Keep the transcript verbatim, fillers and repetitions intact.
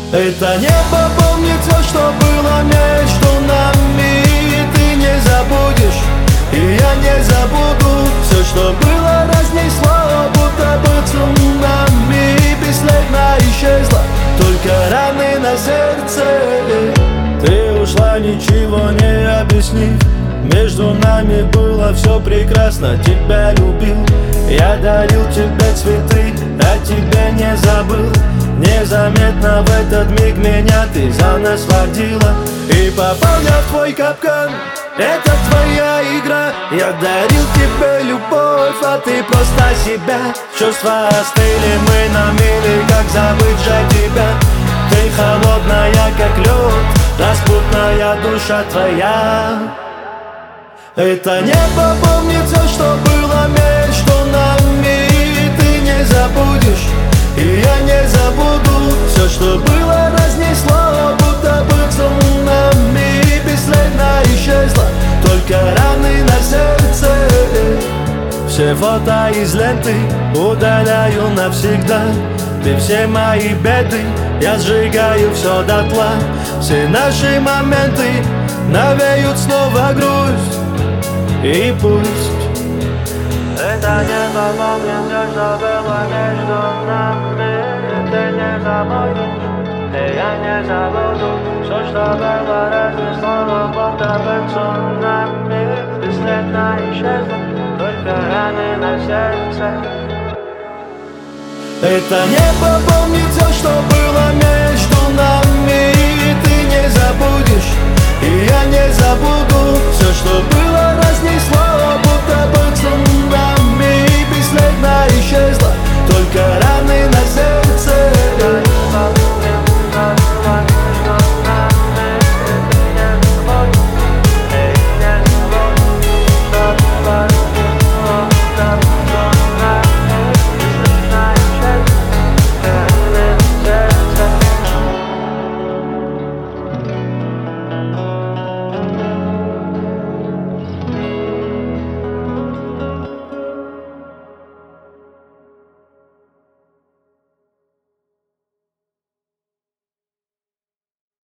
Это небо помнит все, что было между нами. Ты не забудешь, и я не забуду. Все, что было, разнесло, будто бы цунами. Бесследно исчезло, только раны на сердце. Ты ушла, ничего не объяснив. Между нами было все прекрасно, тебя любил. Я дарил тебе цветы, а тебя не забыл. Незаметно в этот миг меня ты за нас водила. И попал я в твой капкан, это твоя игра. Я дарил тебе любовь, а ты просто себя. Чувства остыли, мы на мили, как забыть же тебя. Ты холодная, как лед, распутная душа твоя. Это небо помнит все, что было между нами. Ты не забудешь, и я не забуду. Все, что было, разнесло, будто бы цунами. Бесследно исчезло, только раны на сердце. Все фото из ленты удаляю навсегда. Ты все мои беды, я сжигаю все дотла. Все наши моменты навеют снова грусть. И пусть это небо помнит все, что было между нами. Ты не забудешь, и я не забуду. Все, что было, разнесло, будто бы цунами. Бесследно исчезло, только раны на сердце. Это небо помнит все, что было между нами. Ты не забудешь, и я не забуду. Все, что